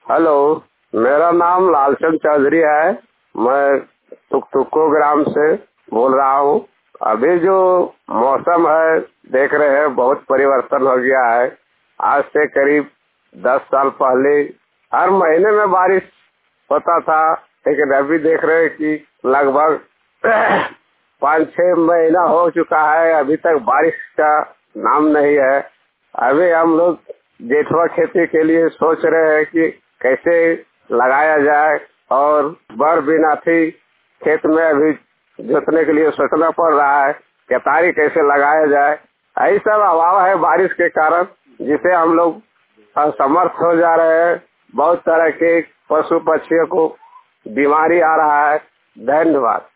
Hello, मेरा नाम लालचंद चौधरी है। मैं तुको ग्राम से बोल रहा हूँ। अभी जो मौसम है देख रहे हैं, बहुत परिवर्तन हो गया है। आज से करीब 10 साल पहले हर महीने में बारिश होता था, लेकिन अभी देख रहे हैं कि लगभग 5-6 महीना हो चुका है, अभी तक बारिश का नाम नहीं है। अभी हम लोग जेठवा खेती के लिए सोच रहे हैं कि कैसे लगाया जाए, और बर बिनाथी खेत में अभी जोतने के लिए सोचना पड़ रहा है, केतारी कैसे लगाया जाए। यही सब अभाव है बारिश के कारण, जिसे हम लोग असमर्थ हो जा रहे हैं। बहुत तरह के पशु पक्षियों को बीमारी आ रहा है। धन्यवाद।